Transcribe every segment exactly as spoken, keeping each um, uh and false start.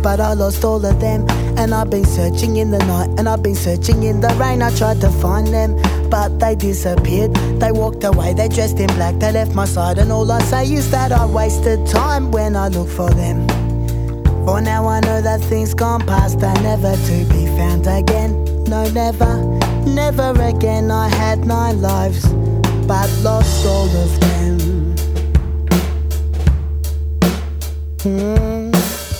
but I lost all of them. And I've been searching in the night, and I've been searching in the rain. I tried to find them, but they disappeared. They walked away, they dressed in black, they left my side. And all I say is that I wasted time when I look for them. For now I know that things gone past are never to be found again. No, never, never again. I had nine lives, but lost all of them. Mm.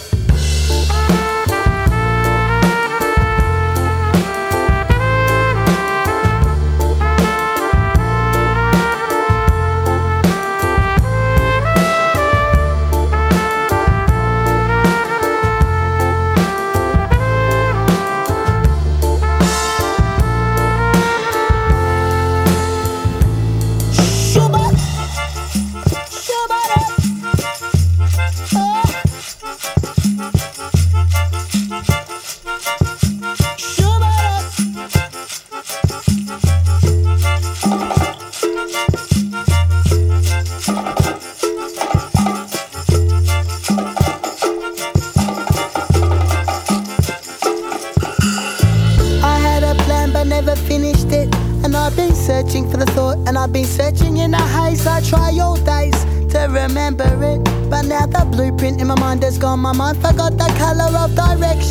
Never finished it, and I've been searching for the thought, and I've been searching in a haze. I try all days to remember it, but now the blueprint in my mind has gone. My mind forgot the colour of direction.